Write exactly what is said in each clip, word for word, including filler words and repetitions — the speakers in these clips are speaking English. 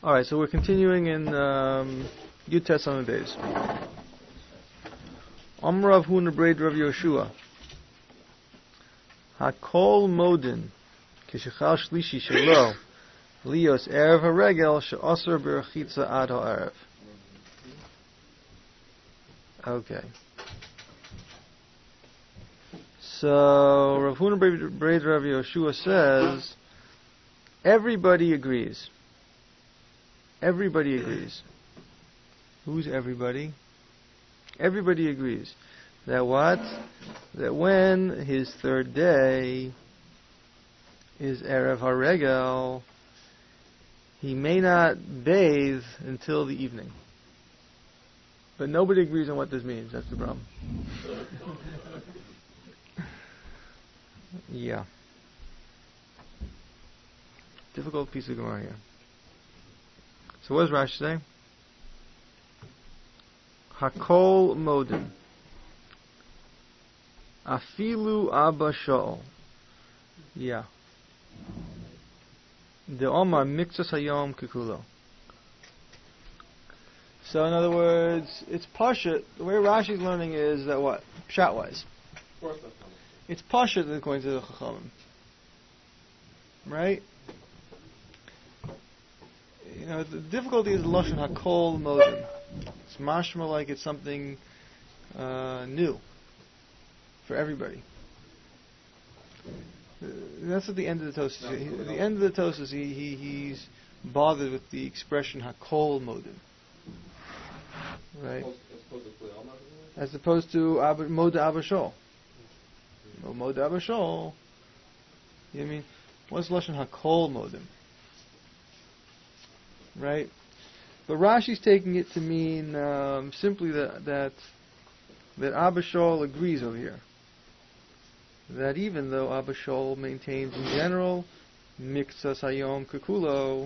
All right, so we're continuing in um, Yutes on the days. Amrav Huna Braid Rav Yoshua. Hakol Modin Kishachal Shlishi Shelo Lios Erev Haregel She'osar Berachitza Ad Ha'erev. Okay. So Rav Huna Braid Rav Yoshua says everybody agrees. Everybody agrees. Who's everybody? Everybody agrees that what? That when his third day is Erev HaRegel, he may not bathe until the evening. But nobody agrees on what this means. That's the problem. Yeah. Difficult piece of Gemara here. So what does Rashi say? Hakol Modin Afilu Abba Shaul. Yeah. The Omar Mixas Hayom Kikulo. So in other words, it's Pashut. The way Rashi's learning is that what? Pshat wise. It's Pashut according to the Chachamim. Right? You know, the difficulty is Lashon Hakol Modin. It's mashma like it's something uh, new for everybody. Uh, that's at the end of the Tosas. At the end of the Tosas, he, he he's bothered with the expression Hakol Modin, right? As opposed to Ab- Moda Abashol. Well, Moda Abashol. You know what I mean? What's Lashon Hakol Modin? Right? But Rashi's taking it to mean um, simply that that that Abba Shaul agrees over here. That even though Abba Shaul maintains in general Mixas Hayom Kekulo,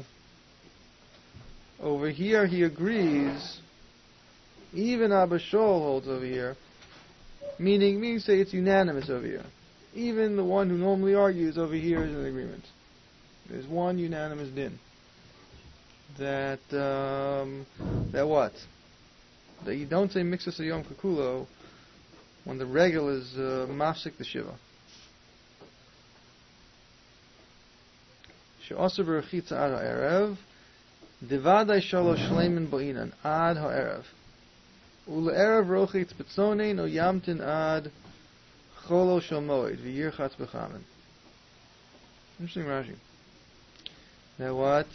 over here he agrees. Even Abba Shaul holds over here, meaning meaning say it's unanimous over here. Even the one who normally argues over here is in agreement. There's one unanimous din. That um, that what? That you don't say Mixas Hayom Kekulo when the regel is uh, mafsik the shiva. She'osar berachitza ad ha'erev divadai shalosh shleimin bo'inan ad ha'erev ule'erev rochitz betzonein o yamtin ad cholo shel moed v'yirchatz b'chamen. Interesting Rashi. That what?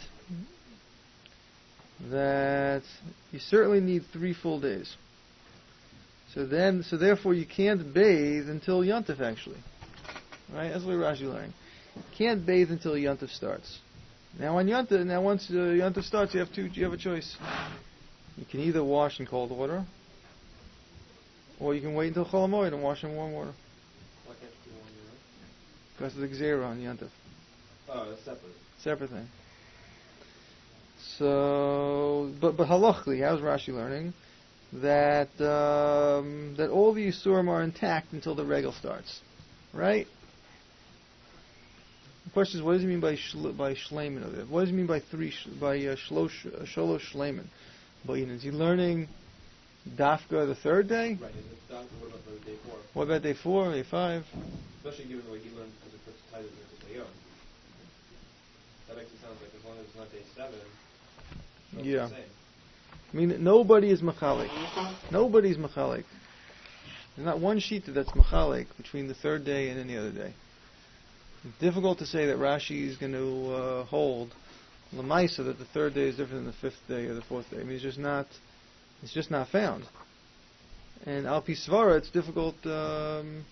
That you certainly need three full days. So then, so therefore, you can't bathe until Yontif. Actually, right? That's what Rashi learning. You can't bathe until Yontif starts. Now, on Yontif, now once uh, Yontif starts, you have two. You have a choice. You can either wash in cold water, or you can wait until Chol HaMoed and wash in warm water. Why can't you do warm water? Because of the Gzeira on Yontif. Oh, it's separate. Separate thing. So, but but halachically, how's Rashi learning that um, that all the Yisurim are intact until the regel starts, right? The question is, what does he mean by shl- by shleiman of it? What does he mean by three sh- by uh, shlosh uh, sholosh shleiman? But you know, is he learning dafka the third day? Right. Is it dafka? What about the day four? What about day four, day five? Especially given the way he learned, because it puts the title to Hayom. That makes it sound like as long as it's not day seven. Yeah. I mean, nobody is machalik. Nobody's machalik. There's not one shita that's machalik between the third day and any other day. It's difficult to say that Rashi is going to uh, hold l'maisa that the third day is different than the fifth day or the fourth day. I mean, it's just not. It's just not found. And al pi svara, it's difficult. Um,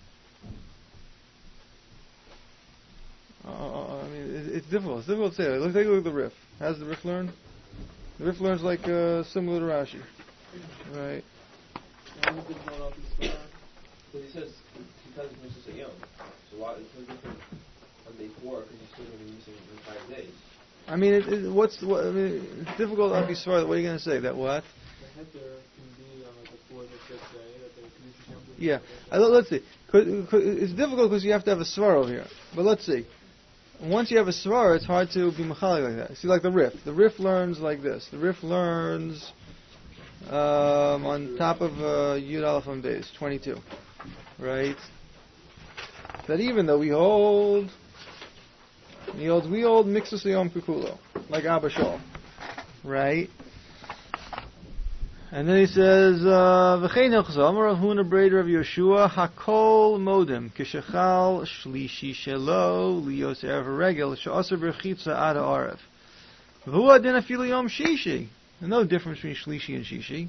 uh, I mean, it, it's difficult. It's difficult to say. Let's take a look at the Rif. How's the Rif learn? The Rif learns like uh, similar to Rashi, right? But he says because it's Mishas Hayom. So why it's no different on day four because you're still going to be missing in five days. I mean, it, it, what's what, I mean? It's difficult to be smart. What are you going to say? That what? The heter can be on like the fourth or fifth day that they can Yeah. I, let's see. Cause, cause it's difficult because you have to have a svara over here. But let's see. once you have a svara, it's hard to be machalik like that. See, like the Rif. The Rif learns like this. The Rif learns um, on top of uh, Yud Aleph on base, twenty-two. Right? That even though we hold, he holds, we hold Mixus Yom Kikulo, like Abba Shaul. Right? And then he says, "V'chein Hilchos Rav Huna Breder of Yeshua Hakol Modem Kishachal Shlishi Shelo Lios Erev Regel She'aser B'Chitza Ad Ha'arev V'hu Adin Afilu Yom Shishi." There's no difference between Shlishi and Shishi.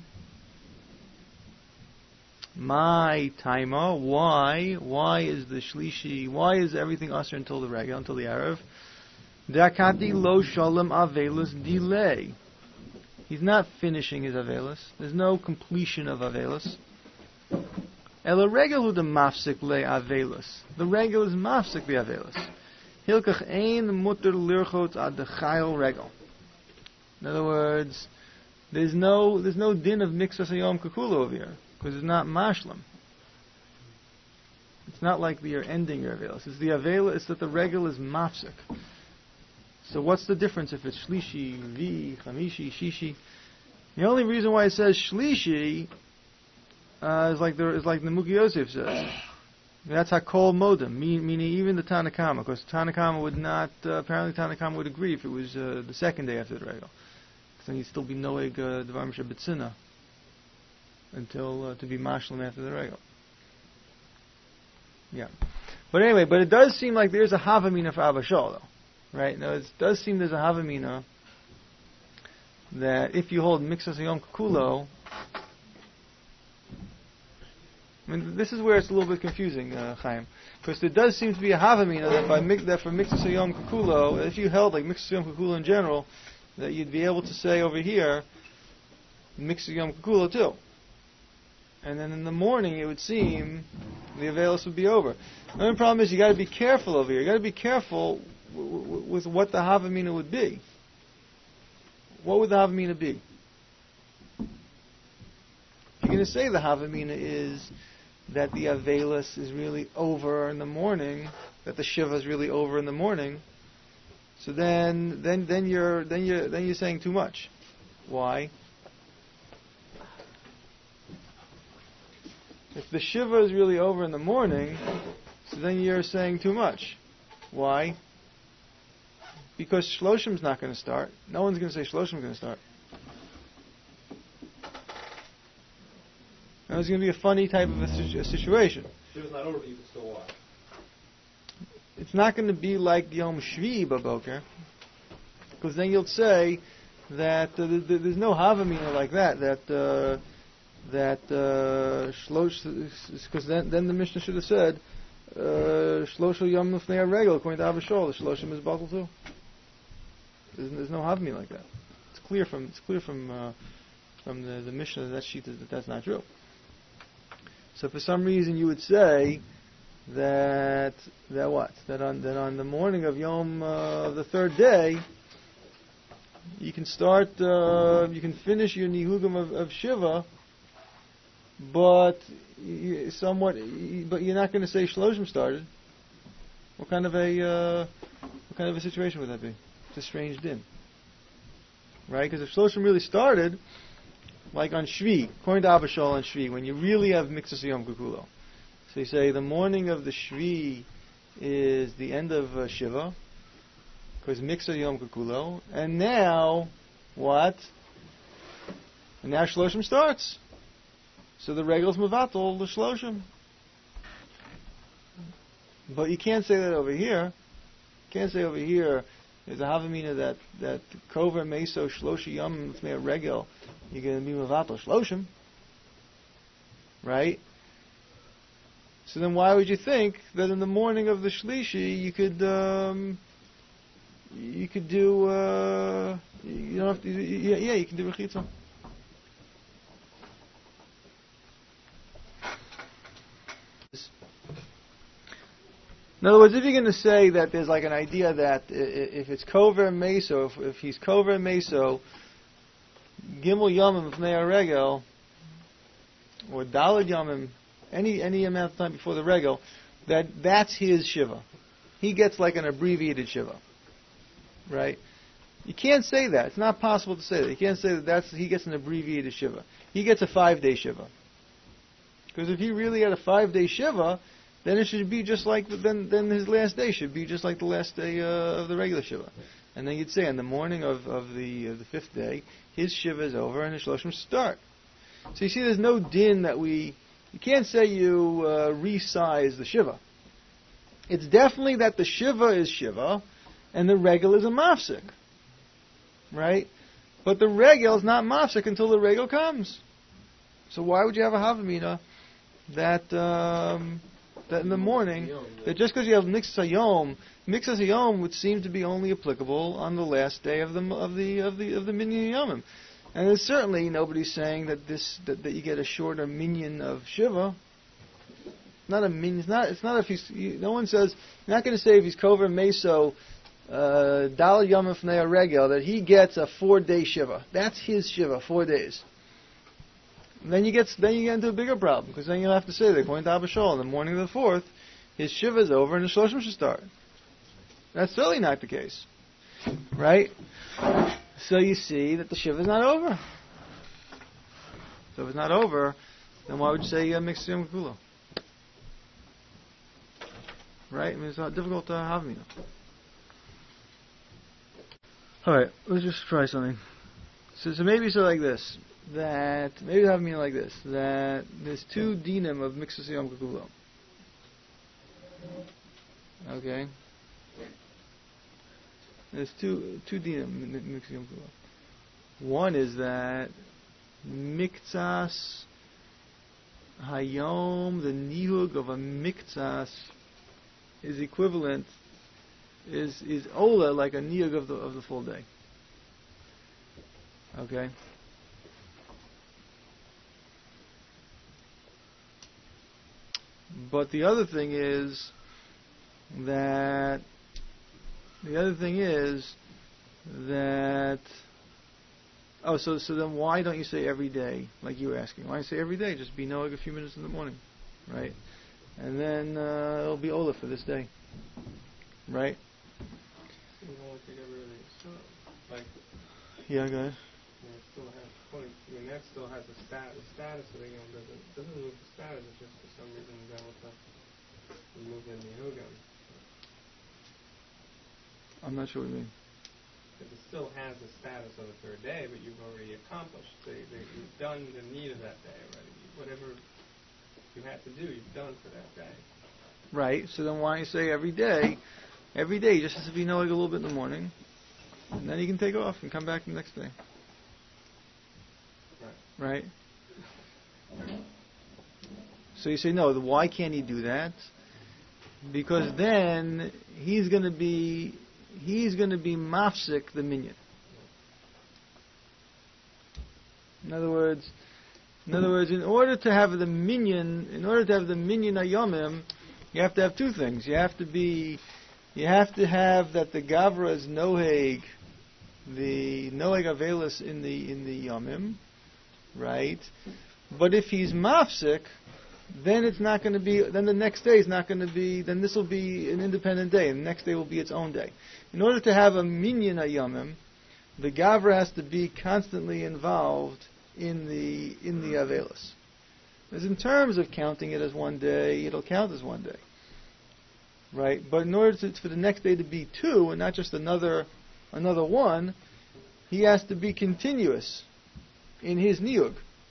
My taima, why? Why is the Shlishi? Why is everything Aser until the Regel, until the Erev? Dakati Lo Shalom Avelus delay. He's not finishing his Avelis. There's no completion of Avelis. Ela regel the mafsik le Avelis. The regel is mafsik the Avelis. Hilkach ein mutter lirchot ad the chayil regel. In other words, there's no there's no din of mixas hayom kakula over here because it's not mashlam. It's not like you're ending your Avelis. It's the Avelis. It's that the regel is mafsik. So what's the difference if it's Shlishi, Vi, Chamishi, Shishi? The only reason why it says Shlishi uh, is like the is like the Muki Yosef says. That's Hakol Modem, mean, meaning even the Tanakama, because Tanakama would not, uh, apparently Tanakama would agree if it was uh, the second day after the Regel. So then he'd still be Noeg uh, Devar Misha B'tzina until uh, to be Mashlim after the Regel. Yeah. But anyway, but it does seem like there's a Havamina for Abba Shaul, though. Right? Now, it does seem there's a Havamina that if you hold Mixas Yom Kukulo, I mean, this is where it's a little bit confusing, uh, Chaim, because there does seem to be a Havamina that, by, that for Mixas Yom Kukulo, if you held like Mixas Yom Kukulo in general, that you'd be able to say over here, Mixas Yom Kukulo too. And then in the morning, it would seem the Avelis would be over. The only problem is you got to be careful over here. You got to be careful with what the Havamina would be. What would the Havamina be? If you're going to say the Havamina is that the Avelis is really over in the morning, that the Shiva is really over in the morning, so then then then you're then you're then you're saying too much. Why? If the Shiva is really over in the morning, so then you're saying too much. Why? Because Shloshim's not going to start. No one's going to say Shloshim's going to start. Now it's going to be a funny type of a, situ- a situation. Shiva's not over, but you can still watch. It's not going to be like Yom Shvi Baboker, because then you'll say that uh, th- th- there's no Havamina like that. That uh, that uh, Shlosh, because then then the Mishnah should have said Shlosh Yom Lefnei Regel according to Abba Shaul. The Shloshim is Batal too. There's, there's no Havamina like that. It's clear from it's clear from uh, from the, the Mishnah that that sheet is that that's not true. So for some reason you would say that that what that on that on the morning of Yom uh, the third day you can start uh, you can finish your nihugim of, of Shiva, but you, somewhat you, but you're not going to say Shloshim started. What kind of a uh, what kind of a situation would that be? It's a strange din, right? Because if Shloshim really started, like on Shvi, according to Abba Shaul on Shvi, when you really have Mixas Yom Kukulo. So you say the morning of the Shvi is the end of uh, Shiva, because Mixas Yom Kukulo, and now, what? And now Shloshim starts. So the Regel's Mevatel, the Shloshim. But you can't say that over here. You can't say over here, there's a Havamina that, that Kover Meso Shloshi Yom Lefnei a Regel, you're going to be Mevatel Shloshim. Right? So then why would you think that in the morning of the Shlishi you could um, you could do uh, you don't have to yeah, yeah you can do Rechitza. In other words, if you're going to say that there's like an idea that if it's Kover Meso, if, if he's Kover Meso, Gimel Yomim Lefnei Regel, or Daled Yomim, any any amount of time before the Regel, that that's his Shiva. he gets like an abbreviated Shiva. Right? You can't say that. It's not possible to say that. You can't say that that's, he gets an abbreviated Shiva. He gets a five-day Shiva. Because if he really had a five-day Shiva, then it should be just like, the, then then his last day should be just like the last day uh, of the regular Shiva. And then you'd say on the morning of, of the of the fifth day, his Shiva is over and his Shloshim start. So you see there's no din that we, you can't say you uh, resize the Shiva. It's definitely that the Shiva is Shiva and the regel is a mafsik. Right? But the regel is not mafsik until the regel comes. So why would you have a Havamina that um, that in the morning, that just because you have Mixas Hayom, Mixas Hayom would seem to be only applicable on the last day of the of the of the of the Minyan Yomim, and there's certainly nobody's saying that this that, that you get a shorter minyan of Shiva. Not a minyan. It's not. It's not if he's. You, no one says. You're not going to say if he's Kover Meso uh, Dal Yomim Fnei Regel that he gets a four day Shiva. That's his Shiva, four days. Then you get then you get into a bigger problem, because then you'll have to say that according to Abba Shaul, in the morning of the fourth, his Shiva is over and the Shloshim should start. That's certainly not the case, right? So you see that the Shiva is not over. So if it's not over, then why would you say uh, mix Yom Kula? Right? I mean, it's not difficult to have me. All right, let's just try something. So, so maybe so like this. That maybe have me like this. That there's two dinim of mixus yom kekulo. Okay. There's two two dinim mixus yom kekulo. One is that miktsas hayom, the nihug of a miktsas, is equivalent, is is ola like a nihug of the of the full day. Okay. But the other thing is that the other thing is that oh so so then why don't you say every day like you were asking? Why don't you say every day? Just be knowing a few minutes in the morning, right? And then uh, it'll be Ola for this day, right? You won't take every day. So, like, yeah, go ahead. You know, it still has point. I mean, that still has a stat. The status of the yom doesn't doesn't move the status. It's just for some reason that with the move in the yogam. I'm not sure what you mean. Because it still has the status of the third day, but you've already accomplished. The, the, you've done the need of that day already. Whatever you had to do, you've done for that day. Right. So then why don't you say every day? Every day, just as if you know like a little bit in the morning, and then you can take off and come back the next day. Right? So you say, no, why can't he do that? Because then he's going to be he's going to be mafsik the minyan. In other words, in other words, in order to have the minyan, in order to have the minyan ayomim, you have to have two things. You have to be, you have to have that the gavra is noheg, the noheg avelis in the in the yomim. Right? But if he's mafsik, then it's not going to be, then the next day is not going to be, then this will be an independent day, and the next day will be its own day. In order to have a minyan ayomim, the gavra has to be constantly involved in the in the avelis. Because in terms of counting it as one day, it'll count as one day. Right? But in order to, for the next day to be two, and not just another another one, he has to be continuous in his niyug.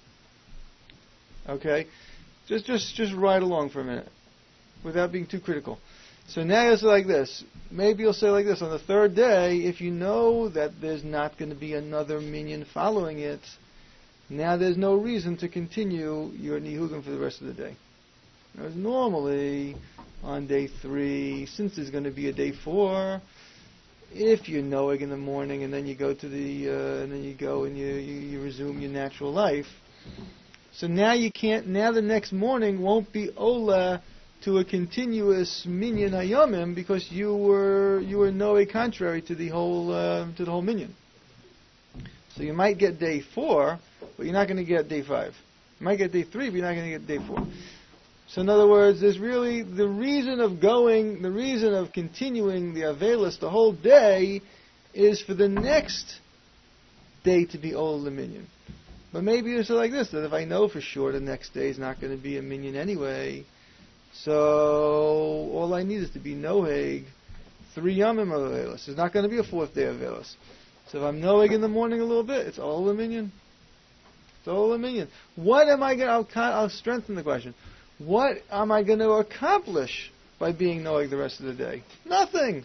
Okay? Just just just ride along for a minute without being too critical. So now you'll say like this. Maybe you'll say like this. On the third day, if you know that there's not going to be another minyan following it, now there's no reason to continue your nihugim for the rest of the day. Whereas normally, on day three, since there's going to be a day four, if you're knowing in the morning and then you go to the, uh, and then you go and you, you, you resume your natural life, so now you can't, now the next morning won't be Ola to a continuous minyan hayomim because you were, you were no contrary to the whole, uh, to the whole minyan. So you might get day four, but you're not going to get day five. You might get day three, but you're not going to get day four. So in other words, there's really the reason of going, the reason of continuing the Avelis the whole day is for the next day to be Ola Minyan. But maybe it's like this, that if I know for sure the next day is not going to be a Minyan anyway, so all I need is to be Noheg three Yamim of Avelis. There's not going to be a fourth day of Avelis. So if I'm Noheg in the morning a little bit, it's Ola Minyan. It's Ola Minyan. What am I going to, I'll, I'll strengthen the question. What am I going to accomplish by being Noheg the rest of the day? Nothing.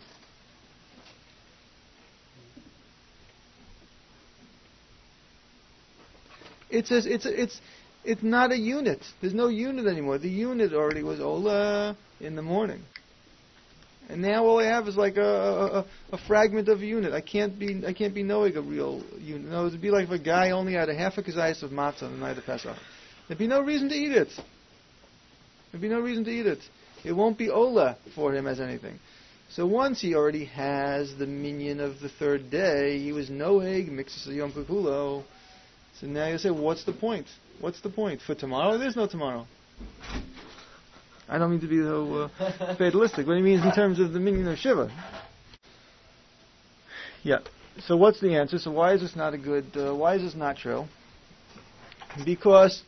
It's a, it's a, it's it's not a unit. There's no unit anymore. The unit already was Ola in the morning, and now all I have is like a a, a fragment of a unit. I can't be I can't be Noheg a real unit. No, it'd be like if a guy only had a half a kazayas of matzah on the night of Pesach. There'd be no reason to eat it. There'd be no reason to eat it. It won't be Ola for him as anything. So once he already has the minyan of the third day, he was Noheg mixes a Yom Kikulo. So now you say, well, what's the point? What's the point? For tomorrow? There's no tomorrow. I don't mean to be so uh, fatalistic. What he means in terms of the minyan of Shiva. Yeah. So what's the answer? So why is this not a good, uh, why is this not true? Because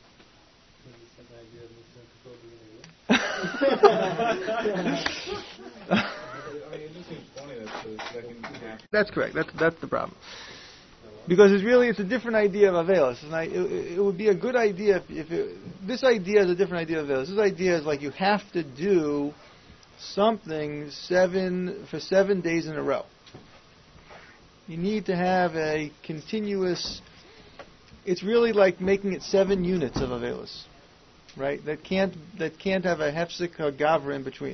that's correct. That's that's the problem. Because it's really, it's a different idea of Avelis. And I, it, it would be a good idea if, if it, this idea is a different idea of Avelis. This idea is like you have to do something seven for seven days in a row. You need to have a continuous, it's really like making it seven units of Avelis. Right? That can't, that can't have a hefsek or gavra in between.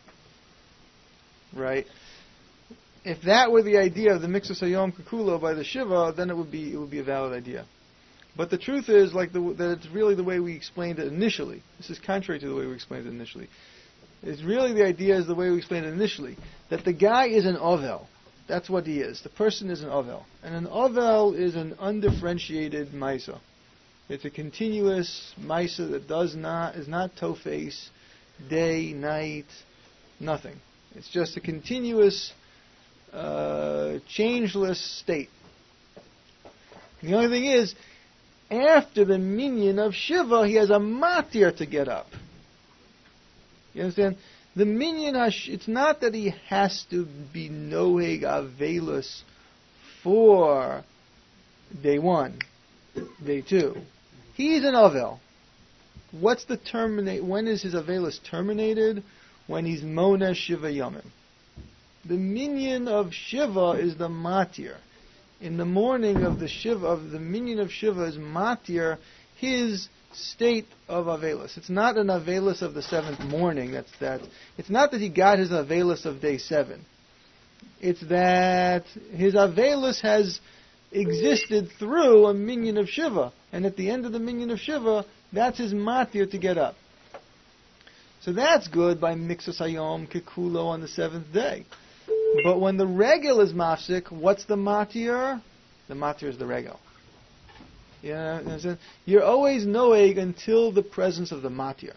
Right? If that were the idea of the Mixus Hayom Kikulo by the Shiva, then it would be it would be a valid idea. But the truth is, like the, that it's really the way we explained it initially. This is contrary to the way we explained it initially. It's really the idea is the way we explained it initially, that the guy is an ovel. That's what he is. The person is an ovel, and an ovel is an undifferentiated maisa. It's a continuous maisa that does not is not toe-face, day, night, nothing. It's just a continuous. Uh, changeless state. The only thing is, after the minyan of Shiva, he has a matir to get up. You understand? The minyan, hash, it's not that he has to be Noheg Avelis for day one, day two. He's an Avel. What's the terminate? When is his Avelis terminated? When he's Mona Shiva Yomim. The minyan of Shiva is the matir. In the morning of the Shiva, of the minyan of Shiva is matir, his state of Avelis. It's not an Avelis of the seventh morning. That's that. It's not that he got his Avelis of day seven. It's that his Avelis has existed through a minyan of Shiva, and at the end of the minyan of Shiva, that's his matir to get up. So that's good by Mixus Hayom Kikulo on the seventh day. But when the regel is mafsik, what's the matir? The matir is the regel. You know, you're always noeg until the presence of the matir.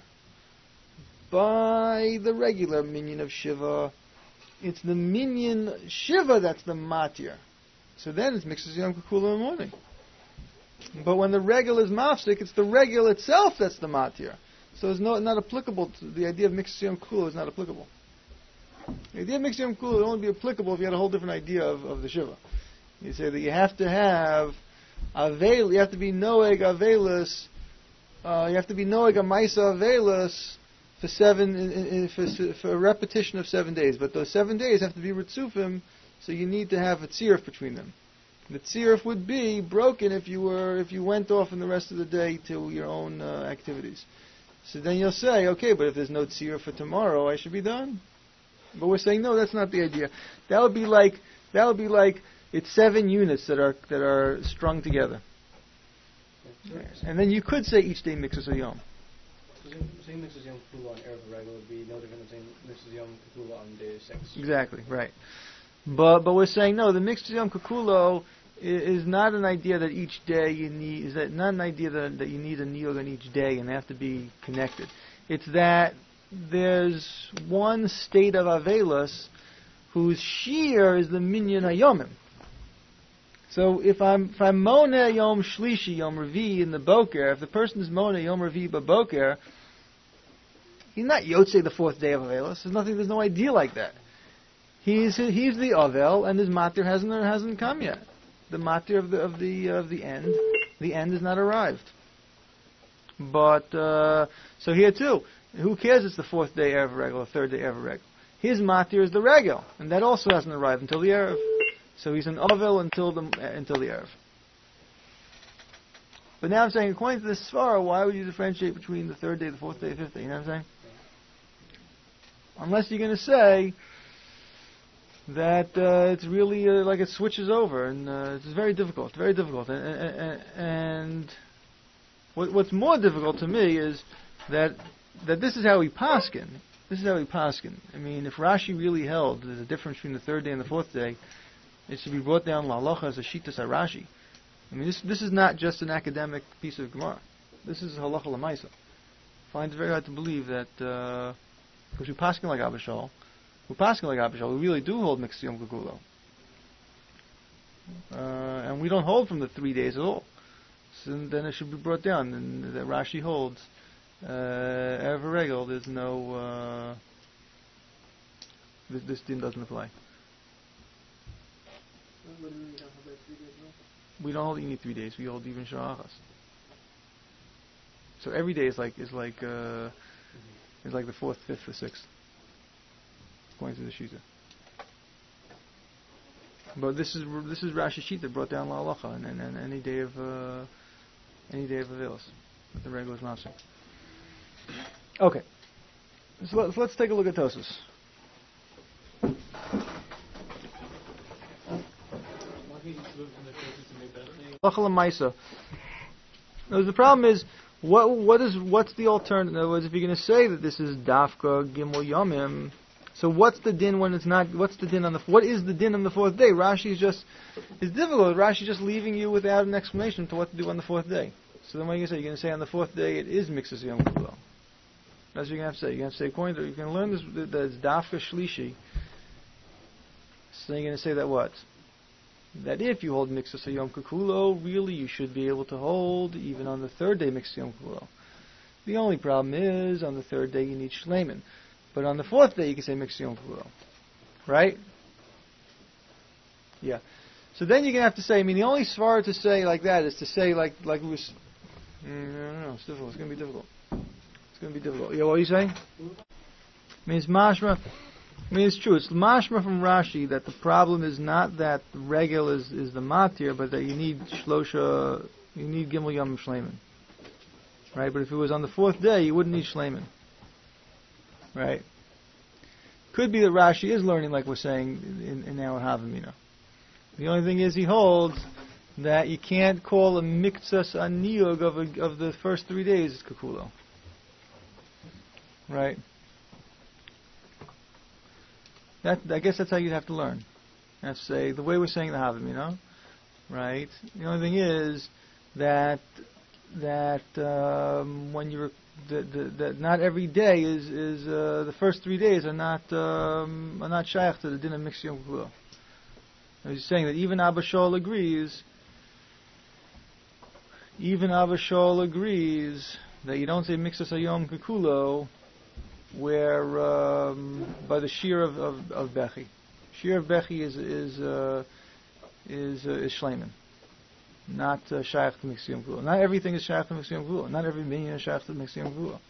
By the regular minyan of Shiva, it's the minyan Shiva that's the matir. So then it's mixes Yom Kikulo in the morning. But when the regel is mafsik, it's the regel itself that's the matir. So it's not, not applicable to the idea of mixes Yom Kikulo is not applicable. The idea of mixed Yom Kikulo would only be applicable if you had a whole different idea of, of the Shiva. You say that you have to have Avel, you have to be Noeg Avelis, uh, you have to be Noeg Amaisa Avelis for seven, in, in, for, for a repetition of seven days. But those seven days have to be Ritzufim, so you need to have a tziruf between them. The tziruf would be broken if you were if you went off in the rest of the day to your own uh, activities. So then you'll say, okay, but if there's no tziruf for tomorrow, I should be done. But we're saying no, that's not the idea. That would be like that would be like it's seven units that are that are strung together. And then you could say each day mixes a yom. So saying mixes yom kula on Erev Regel would be no different than saying mixes yom kula on day six. Exactly, right. But but we're saying no, the mixed yom kikulo is, is not an idea that each day you need is that not an idea that, that you need a niyog on each day and they have to be connected. It's that there's one state of Avelis whose shear is the minyan hayomim. So if I'm if I'm Mona Yom Shlishi Yom Revi in the Boker, if the person is Mona Yom Revi Boker, he's not Yotzei the fourth day of Avelis. There's nothing. There's no idea like that. He's he's the Avel, and his matir hasn't hasn't come yet. The matir of the of the of the end, the end has not arrived. But uh, so here too, who cares? It's the fourth day erev regel, or third day erev regel. His matir is the regel, and that also hasn't arrived until the erev. So he's an Avel until the until the erev. But now I'm saying, according to this svara, why would you differentiate between the third day, the fourth day, the fifth day? You know what I'm saying? Unless you're going to say that uh, it's really uh, like it switches over, and uh, it's very difficult, very difficult. And, and, and what, what's more difficult to me is that that this is how we paskin. This is how we paskin. I mean, if Rashi really held there's a difference between the third day and the fourth day, it should be brought down la'alocha as a shitas Rashi. I mean, this this is not just an academic piece of Gemara. This is halacha l'maisa. I find it very hard to believe that uh, because we paskin like Abba Shaul, we paskin like Abba Shaul, we really do hold mixed Yom Kikulo. Uh, and we don't hold from the three days at all. So then it should be brought down, and that Rashi holds uh, erev regel. There's no uh, this, this din doesn't apply. We don't hold any three days. We hold even sha'achas. So every day is like is like uh, mm-hmm. is like the fourth, fifth, or sixth, according to the shita. But this is this is Rashi shita brought down la'alacha, and, and, and any day of uh, any day of Avelis with the regular master. Okay, so let's let's take a look at Tosfos. Now, the problem is, what what is what's the alternative? In other words, if you're going to say that this is dafka gimel yomim, so what's the din when it's not? What's the din on the? What is the din on the fourth day? Rashi is just it's difficult. Rashi is just leaving you without an explanation to what to do on the fourth day. So then, what are you going to say? You're going to say on the fourth day it is mixes yom kula. That's what you're going to have to say. You're going to say according to you can learn this that it's dafka shlishi. So you're going to say that what? That if you hold Mixus Yom Kikulo, really you should be able to hold even on the third day Mixus Yom Kikulo. The only problem is on the third day you need Shleiman. But on the fourth day you can say Mixus Yom Kikulo. Right? Yeah. So then you're going to have to say, I mean the only svara to say like that is to say like like it was, mm, I don't know, it's difficult. It's going to be difficult. It's going to be difficult. Yeah, what are you saying? I mean it's mashma. I mean, it's true. It's mashma from Rashi that the problem is not that the regel is, is the matir, but that you need shlosha, you need gimel yom shleiman. Right? But if it was on the fourth day, you wouldn't need shleiman. Right? Could be that Rashi is learning, like we're saying in, in our Havamina. The only thing is he holds that you can't call a miktsas aniyog of, a, of the first three days kakulo. Right? That, I guess that's how you'd have to learn. You have to say, the way we're saying the Havim, you know? Right? The only thing is that that um, when you're that, that, that not every day is is uh, the first three days are not um, are not shaykh to the din of mixed yom kikulo. He's saying that even Abba Shaul agrees. Even Abba Shaul agrees that you don't say mixed yom kikulo where um, by the shear of, of, of Bechi. Shear of Bechi is is uh, is uh, is Shleiman, not uh, Shaykh to Mixed Yom Kula. Not everything is Shaykh to Mixed Yom Kula. Not every minyan is Shaykh to Mixed Yom Kula.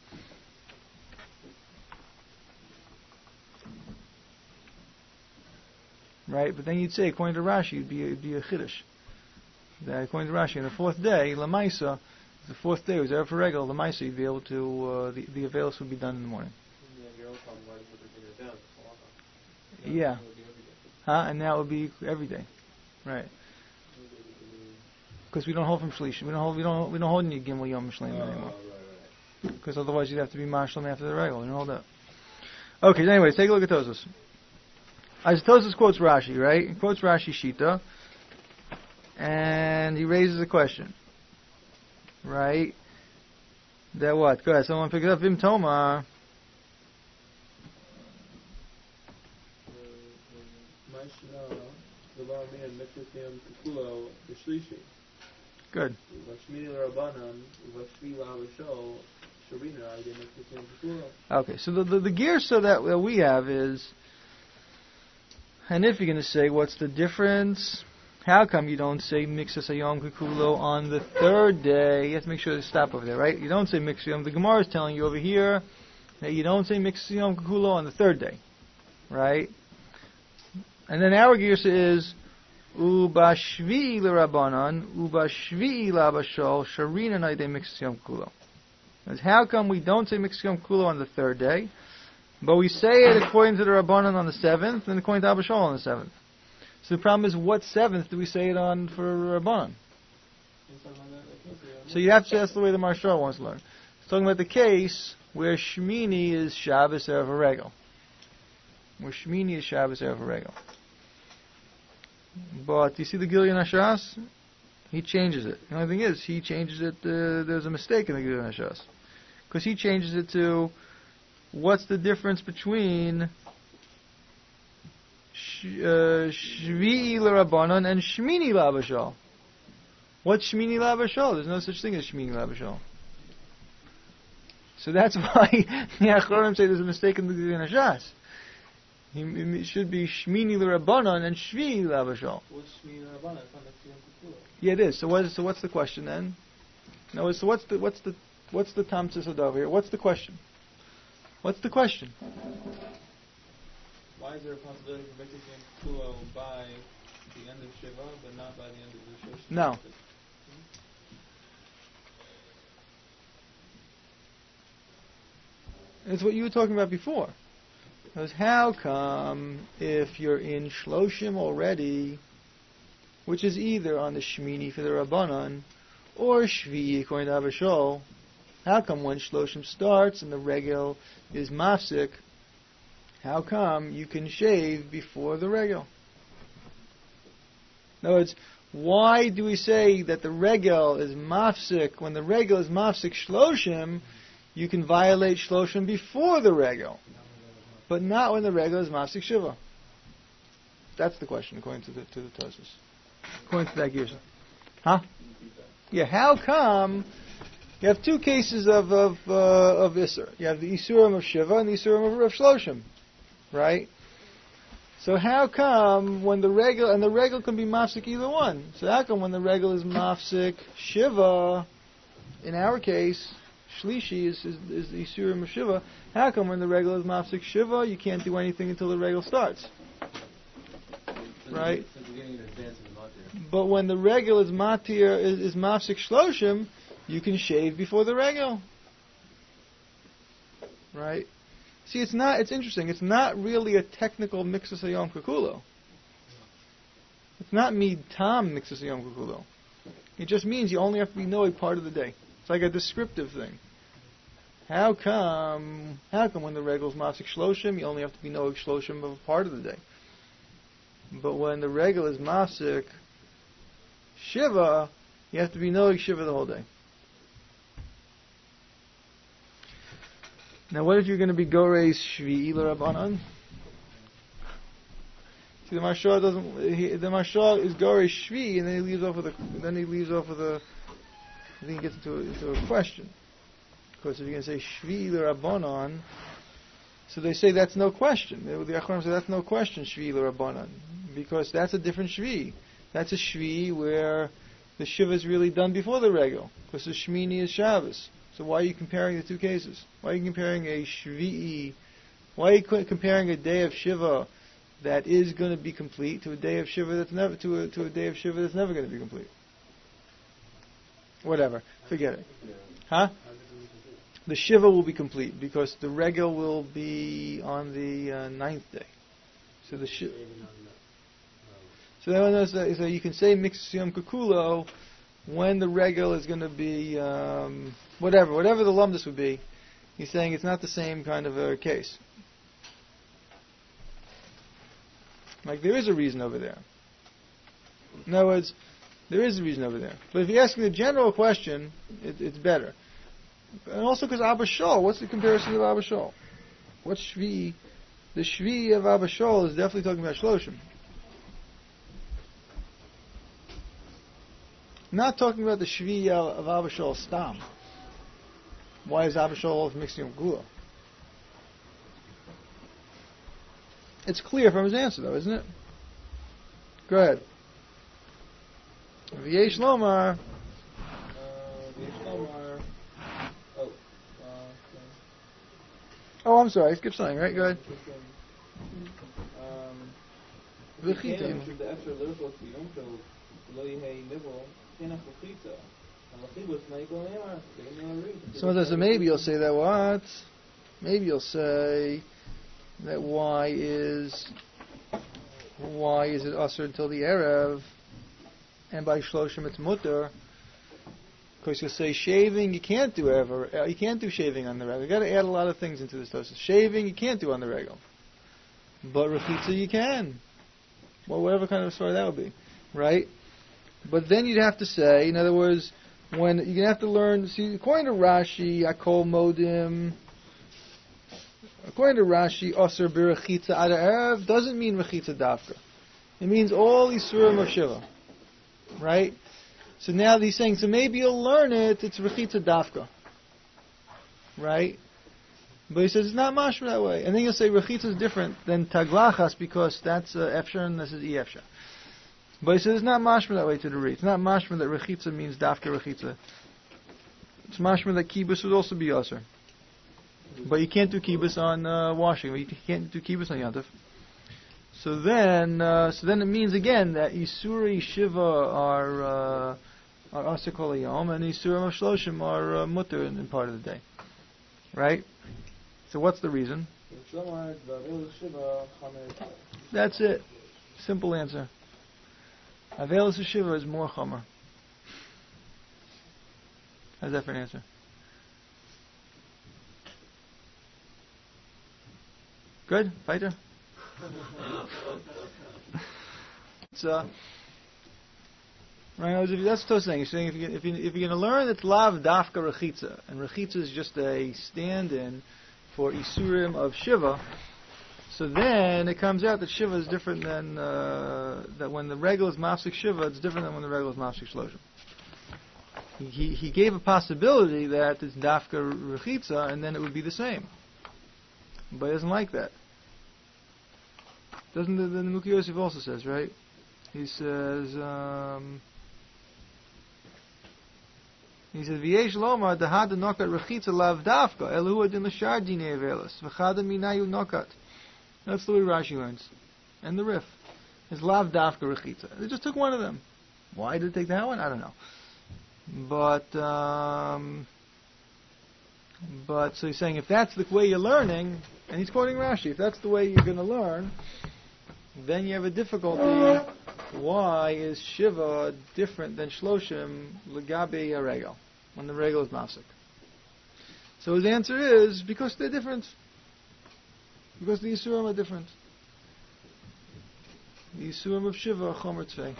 Right, but then you'd say according to Rashi, it'd be it'd be a chiddush. That according to Rashi, on the fourth day, Lamaisa, the fourth day was erev regel. Lamaisa, you'd be able to uh, the the avails would be done in the morning. Yeah. Huh? And now it would be every day. Right. Because we don't hold from Shlish. We don't hold we don't we don't hold any Gimel Yom Shleim anymore. Because otherwise you'd have to be Mashlim after the regel. We don't hold that. Okay, so anyways, take a look at Tosfos. As Tosfos quotes Rashi, right? He quotes Rashi Shita. And he raises a question. Right? That what? Go ahead. Someone pick it up. Vim Tomar. Good. Okay, so the the, the girsa that, that we have is, and if you're going to say what's the difference, how come you don't say Mixas Hayom Kekulo on the third day? You have to make sure to stop over there, right? You don't say Mixas Hayom. The Gemara is telling you over here that you don't say Mixas Hayom Kekulo on the third day, right? And then our girsa is Ubashvi l'Rabbanan, Ubashvi l'Abashol, Sharina Naide Mixas Hayom Kekulo. How come we don't say Mixas Hayom Kekulo on the third day, but we say it according to the Rabbanan on the seventh and according to Abashol on the seventh? So the problem is, what seventh do we say it on for Rabbanan? So you have to ask the way the Marshal wants to learn. It's talking about the case where Shmini is Shabbos Erev Regel. Where Shmini is Shabbos Erev Regel. But you see the Gilyon Hashas? He changes it. The only thing is, he changes it, uh, there's a mistake in the Gilyon Hashas. Because he changes it to, what's the difference between Shvi'i l'Rabbanan and Shmini l'Abashal? What's Shmini l'Abashal? There's no such thing as Shmini l'Abashal. So that's why the Acharonim say there's a mistake in the Gilyon Hashas. It should be Shmini l'Rabbanan and Shvi'i l'Abashal. What's Shmini l'Rabbanan? It's not like Yom Kippur. Yeah, it is. So what is, so what's the question then? No, so what's the what's the what's the Tam Tzisad over here? What's the question? What's the question? Why is there a possibility for Mixas Yom Kippur by the end of Shiva, but not by the end of the Shosh? No. It's what you were talking about before. Because how come if you're in Shloshim already, which is either on the Shmini for the Rabbanan or Shvi'i according to Abashol, how come when Shloshim starts and the regel is mafsik, how come you can shave before the regel? In other words, why do we say that the regel is mafsik? When the regel is mafsik Shloshim, you can violate Shloshim before the regel, but not when the regel is mafsik Shiva. That's the question according to the to the Tosfos. According to that Girsa. Huh? Yeah, how come you have two cases of of uh, of Isser? You have the Isurim of Shiva and the Isurim of, of Shloshim. Right? So how come when the regel, and the regel can be mafsik either one, so how come when the regel is mafsik Shiva, in our case, Shlishi is, is, is the Isurim of Shiva, how come when the regel is mafsik Shiva, you can't do anything until the regel starts? Right? But when the regel is matir, is, is mafsik Shloshim, you can shave before the regel. Right? See, it's not. It's interesting. It's not really a technical Mixas Hayom Kekulo. It's not mid tam Mixas Hayom Kekulo. It just means you only have to be knowing part of the day. It's like a descriptive thing. How come? How come when the regel is mafsik Shloshim, you only have to be knowing Shloshim of a part of the day? But when the regel is mafsik Shiva, you have to be knowing Shiva the whole day. Now, what if you're going to be Goreis Shvi'i l'Rabbanan? See, the Marshal doesn't. He, the Marshal is Goreis Shvi'i, and then he leaves off with a. Then he leaves off with a. Then he gets into a, into a question. Because if you're going to say Shvi'i l'Rabbanan, so they say that's no question. The Acharonim say that's no question Shvi'i l'Rabbanan, because that's a different Shvi'i. That's a Shvi'i where the Shiva is really done before the regel, because the Shmini is Shabbos. So why are you comparing the two cases? Why are you comparing a Shvi'i? Why are you comparing a day of Shiva that is going to be complete to a day of Shiva that's never to a to a day of Shiva that's never going to be complete? Whatever, forget it. Huh? The Shiva will be complete because the regel will be on the uh, ninth day. So the Shiva. So that one so you can say Mixas Yom Kekulo when the regel is going to be um, whatever, whatever the lumdus would be. He's saying it's not the same kind of a case. Like there is a reason over there. In other words, there is a reason over there. But if you're asking the general question, it, it's better. And also because Abba Shaul, what's the comparison of Abba Shaul? What's Shvi? The Shvi of Abba Shaul is definitely talking about Shloshim. Not talking about the Shvi of Abba Shaul Stam. Why is Abba Shaul always mixing up Gula? It's clear from his answer, though, isn't it? Go ahead. V'yesh Lomar. V'yesh Lomar. Oh. Uh, oh, I'm sorry. I skipped something, right? Go ahead. Um. V'chitim. The extra lyrical to Yom Tov, lo yehei nivol, kenach v'chitza. So so maybe you'll say that what? Maybe you'll say that why is why is it usher until the Erev, and by Shloshim it's mutter? Because you'll say shaving you can't do ever you can't do shaving on the regular. You got to add a lot of things into this process. Shaving you can't do on the regular, but rechitza you can. Well, whatever kind of story that would be, right? But then you'd have to say, in other words, when you're gonna have to learn. See, according to Rashi, Akol Modim. According to Rashi, Aser Birachitza Ada Erev doesn't mean Rechitza Dafka. It means all Yisurim of Shiva, right? So now he's saying, so maybe you'll learn it. It's Rechitza Dafka, right? But he says it's not mashma that way. And then you'll say Rechitza is different than Taglachas because that's uh, Efshar and this is E Efshar. But he says it's not mashma that way to the Ri. It's not mashma that Rechitza means Dafka Rechitza. It's mashma that Kibbutz would also be Aser. But you can't do Kibbutz on uh, washing. You can't do Kibbutz on Yantav. So then, uh, so then it means again that Yisuri Shiva are uh, are Aser Kol Hayom and Yisurim of Shloshim are uh, Mutter in, in part of the day, right? So what's the reason? That's it. Simple answer. Avelis Shiva is more Chomer. How's that for an answer? Good? Fighter? It's, uh, right, that's what I was saying. You're saying if, you, if, you, if you're going to learn it's Lav Dafka Rechitza, and Rechitza is just a stand-in for Isurim of Shiva, so then it comes out that Shiva is different than, uh, that when the regular is Mafsik Shiva, it's different than when the regular is Mafsik Shloshim. He, he gave a possibility that it's Dafka Rechitza, and then it would be the same. But he doesn't like that. Doesn't the, the Nimukei Yosef also says, right? He says, um, he says, V'yesh lomar dahad nokat rechitza lav dafka elu adin l'shar dinei avelis v'chada minayu nokat. That's the way Rashi learns. And the Rif is lav dafka rechitza. They just took one of them. Why did they take that one? I don't know. But, um, but so he's saying if that's the way you're learning, and he's quoting Rashi, if that's the way you're going to learn, then you have a difficulty. Why is Shiva different than Shloshim L'gabe Regel, when the Regel is Mafsik? So his answer is, because they're different. Because the Yisurim are different. The Yisurim of Shiva are Chomer Tzvei.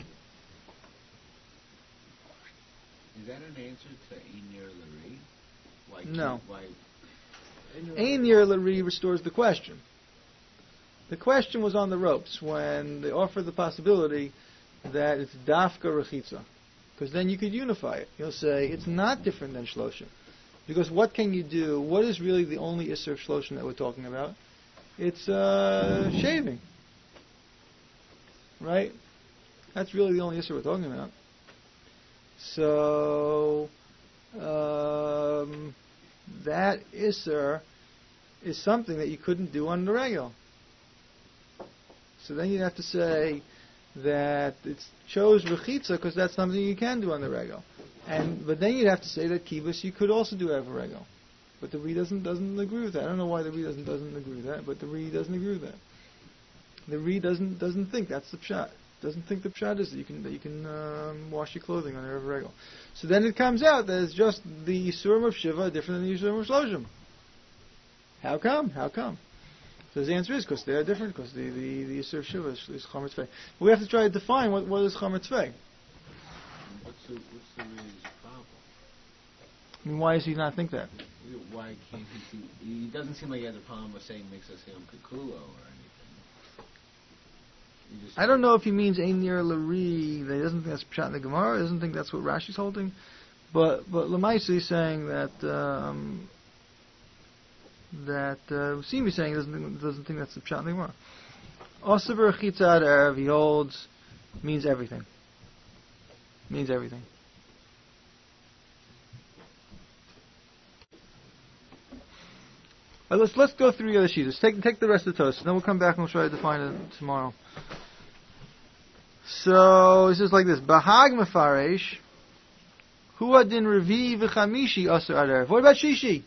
Is that an answer to Einir L'ri? Why No. Why Einir L'ri restores the question. The question was on the ropes when they offered the possibility that it's Dafka Rechitza. Because then you could unify it. You'll say, it's not different than Shloshim. Because what can you do? What is really the only Isser of Shloshim that we're talking about? It's uh, shaving. Right? That's really the only Isser we're talking about. So, um, that Isser is something that you couldn't do on the regular. So then you'd have to say that it chose Rechitza because that's something you can do on the regular. And but then you'd have to say that Kibbutz you could also do ever regular. But the Ri doesn't doesn't agree with that. I don't know why the Ri doesn't doesn't agree with that, but the Ri doesn't agree with that. The Ri doesn't doesn't think that's the pshat. Doesn't think the pshat is that you can that you can um, wash your clothing on ever regular. So then it comes out that it's just the Yisurim of Shiva are different than the Yisurim of Shloshim. How come? How come? So his answer is because they are different, because the, the, the Yisur of Shiva is, is Chomer Tzvei. But we have to try to define what, what is Chomer Tzvei. What's the, what's the Ri's problem? I mean, why does he not think that? Why can't he see? He doesn't seem like he has a problem with saying Mixas Yom Kikulo or anything. He just I don't know if he means Ein Nir Lari, that he doesn't think that's Pshat in the Gemara, he doesn't think that's what Rashi's holding. But but Lamaisa is saying that um, that uh, Simi is saying he doesn't think, doesn't think that's the Pshat in the Gemara. Osaber Chitzad Erev, he holds, means everything. Means everything. Right, let's let's go through the other sheets. Take take the rest of the toast, and then we'll come back and we'll try to define it tomorrow. So this is like this: Bahag Mefaresh, Hu Adin Revi v'Chamishi Aser Ader. What about Shishi?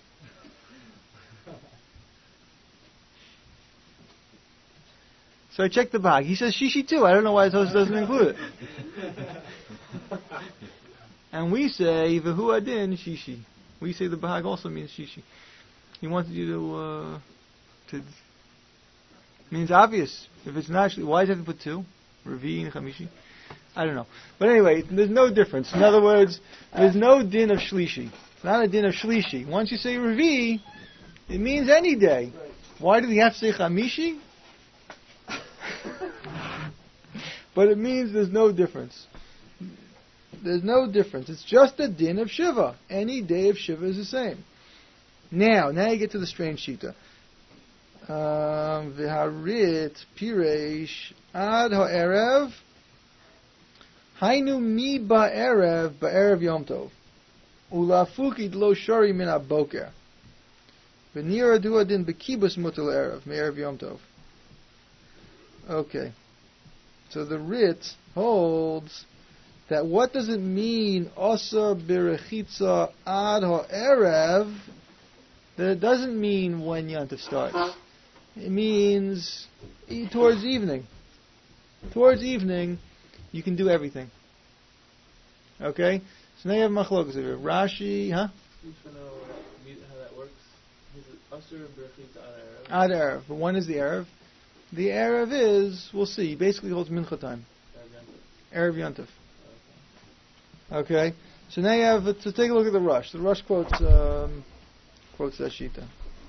So I checked the Bahag. He says Shishi too. I don't know why the toast doesn't include it. And we say V'Hu Adin Shishi. We say the Bahag also means Shishi. He wanted you to, uh, to, means obvious. If it's not actually, why does it have to put two? Revi and Chamishi? I don't know. But anyway, there's no difference. In other words, there's no din of Shlishi. It's not a din of Shlishi. Once you say Revi, it means any day. Why do we have to say Chamishi? But it means there's no difference. There's no difference. It's just a din of Shiva. Any day of Shiva is the same. Now, now you get to the strange shita. V'harit piresh ad ha'erev hainu mi ba'erev ba'erev yom tov ulafukid lo shari min aboker v'nira duadin b'kibus mutal erev me'erev yom tov. Okay. So the Rit holds that what does it mean Osa birechitza ad ha'erev? That it doesn't mean when Yontif starts. It means towards evening. Towards evening, you can do everything. Okay? So now you have machlokas over here. Rashi, huh? You just want to know how that works. Is it Asur Berachit Ad Ad Erev? Erev. But when is the Erev? The Erev is, we'll see, he basically holds Mincha time. Erev Yontif. Okay? So now you have, to take a look at the Rush. The Rush quotes, um, quotes that Shita.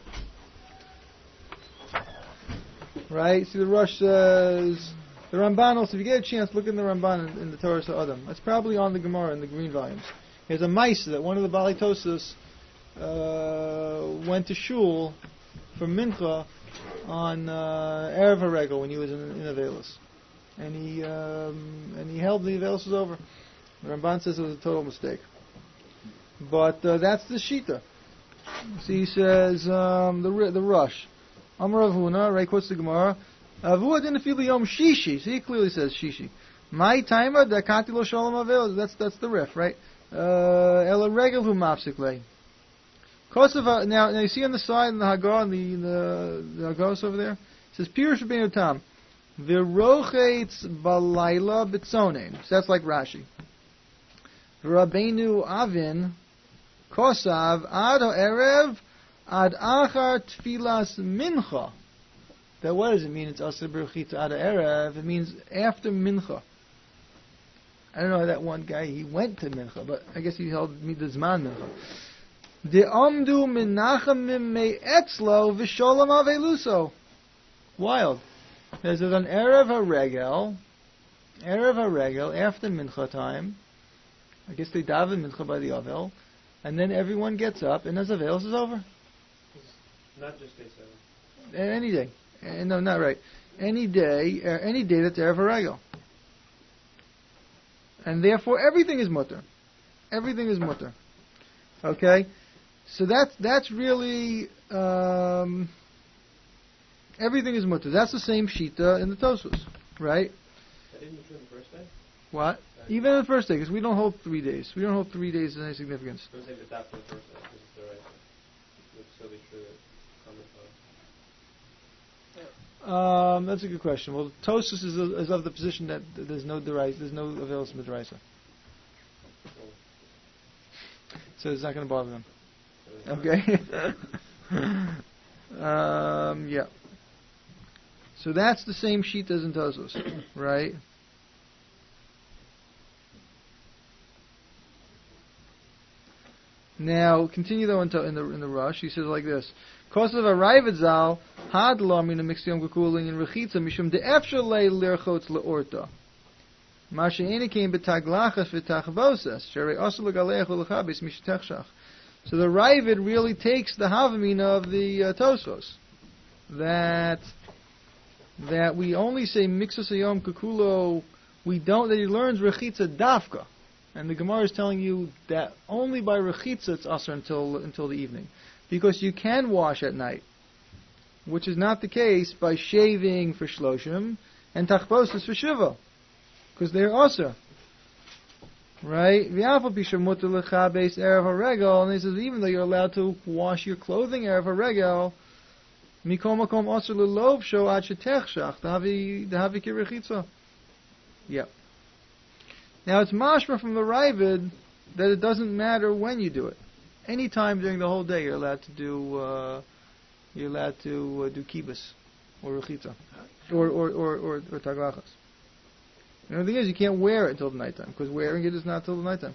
Right? See, the Rush says, the Ramban also, if you get a chance, look in the Ramban in, in the Torah Sa'adam. It's probably on the Gemara in the green volumes. There's a Maisa that one of the Bali Tosas uh, went to Shul for Mincha on uh, Erev HaRegel when he was in, in Avelis. And he um, and he held the Avelis was over. The Ramban says it was a total mistake. But uh, that's the Shita. See, he says, um, the the Rush. Amar Rav Huna, right, quotes the Gemara. Avu adin afilu yom shishi. See, he clearly says shishi. My timer, da kanti lo shalom avel. That's that's the riff, right? Ela regel hu mafsik lei. Kosovo. Now, now you see on the side in the Haggah, in the the, the Haggahs over there, it says Pirush Rabbeinu Tam. V'rochetz balayla bitzonim. So that's like Rashi. Rabbeinu Avin Kosav ad ha'erev ad achar tfilas mincha. That what does it mean? It's asur berachitza ad ha'erev. It means after mincha. I don't know how that one guy, he went to mincha, but I guess he held midazman mincha. De amdu minachamim me etzlo v'sholom aveluso. Wild. There's an erev haregel, erev haregel after mincha time. I guess they daven mincha by the avel, and then everyone gets up, and as avel is over. Not just day seven. Any day, uh, no, not right. Any day, uh, any day that's erev haregel, and therefore everything is mutter. Everything is mutter. Okay, so that's that's really. Um, Everything is mutter. That's the same shita in the Tosfos, right? That isn't true the first day? What? Even on the first day, because we don't hold three days. We don't hold three days in any significance. I was saying that that's the first day, because it's the right day. It would still be true that common time. Um, that's a good question. Well, Tosfos is, is of the position that there's no deraisa, there's no available midraisa. So it's not going to bother them. Okay. um, yeah. So that's the same sheet as in Tosfos, right? Now, continue though into, in the in the rush. He says like this: "Kosav arrived zal had lo min mixyom gekuling in rechitza mishum de'efshel le lirchotz leorta. Mashe ene came betaglachas v'tachvosas sherei osel legalech ulechabis mishtechshach." So the Ravid really takes the havamina of the uh, Tosfos that that we only say mixus ayom kekulo. We don't that he learns rechitza dafka. And the Gemara is telling you that only by rechitza it's asr until until the evening, because you can wash at night, which is not the case by shaving for shloshim and tachposis for shiva, because they're asr, right? V'afal pisha mutar lechabes erev haregel, and he says even though you're allowed to wash your clothing erev haregel, mikol makom asr lelov sho ad shetechshach dahavi dahavi kirechitza. Yep. Now it's mashma from the Ravid that it doesn't matter when you do it. Any time during the whole day you're allowed to do uh, you're allowed to uh, do kibbutz or rechitza or or or or, or taglachas. And the thing is, you can't wear it until the nighttime because wearing it is not until the nighttime.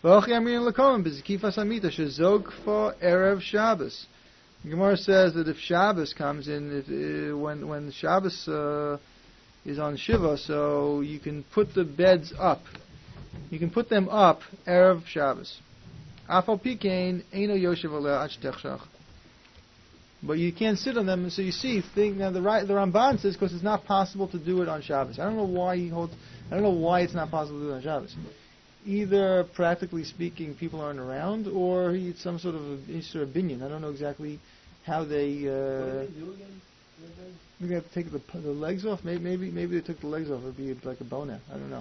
erev Shabbos. The Gemara says that if Shabbos comes in, if, uh, when when Shabbos uh, is on Shiva, so you can put the beds up. You can put them up erev Shabbos. Afal pikein eino yoshev aleh ad shetechshach. But you can't sit on them. So you see, think now the the Ramban says because it's not possible to do it on Shabbos. I don't know why he holds. I don't know why it's not possible to do it on Shabbos. Either practically speaking, people aren't around, or it's some sort of a sort of binyan. I don't know exactly how they. Uh, what do they do again? Maybe they have to take the the legs off. Maybe maybe maybe they took the legs off. It'd be like a bona. I don't know.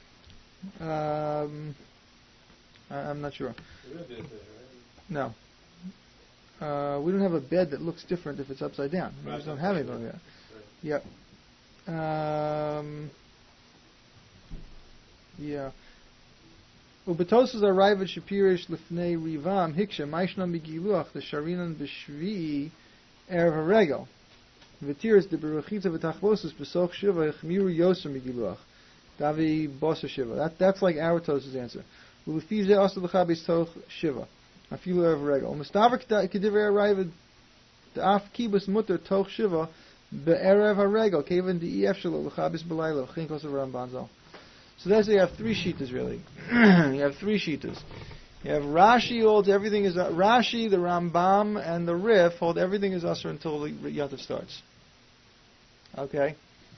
Um, I, I'm not sure. No. Uh, we don't have a bed that looks different if it's upside down. We just don't have anything like that. Yep. Um, yeah. Ubetosos arrive at Shapirish Lefnei Rivam Hiksha Maishnam Begiluach the Sharinan B'Shvi Erev Haregel V'tiris de Berachitza V'Tachvosus B'Soch Shiva Chmiru Yosem Begiluach Davi Bosa Shiva. That that's like our Tos's answer. Ulefize also the Chabis Toch Shiva. Afilu Erev Haregel. Mustavar Kediver arrived the Af Kibus Mutter Toch Shiva Be'erev Haregel Kevin the Ef Shelo L'Chabis B'Layla Chinkos of Rambanzal. So that's why you have three shitas really. You have three shitas. You have Rashi holds everything is uh, Rashi, the Rambam, and the Rif hold everything is usher until the Yativ starts. Okay.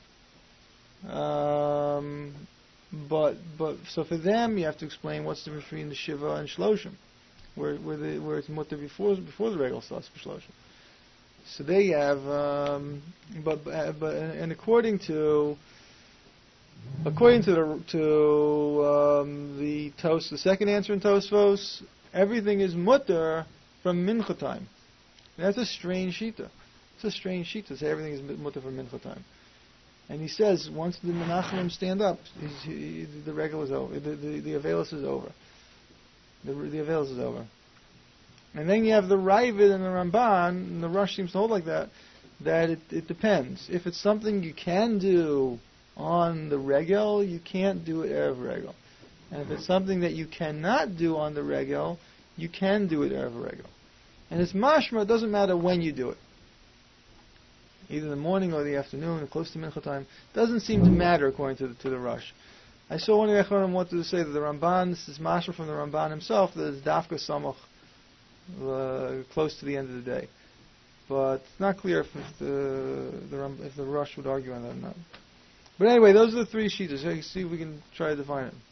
Um, but but so for them you have to explain what's the difference between the Shiva and Shloshim, where where the where it's mutter before before the regal starts for Shloshim. So they have um, but but and according to According to the to um, the Tos, the second answer in Tosfos, everything is mutter from mincha time. That's a strange shita. It's a strange shita to say everything is mutter from mincha time. And he says once the Menachemim stand up, he, the regal is over. The the, the Avelis is over. The the Avelis is over. And then you have the Ravid and the Ramban, and the Rush seems to hold like that. That it, it depends. If it's something you can do on the regel, you can't do it erev regel. And if it's something that you cannot do on the regel, you can do it erev regel. And it's mashma, it doesn't matter when you do it. Either the morning or the afternoon, or close to mincha time. Doesn't seem to matter according to the, to the Rush. I saw one of the Echonim wanted to say that the Ramban, this is mashma from the Ramban himself, that it's dafka samach, uh, close to the end of the day. But it's not clear if, if the, the if the Rush would argue on that or not. But anyway, those are the three sheets. So you see if we can try to define it.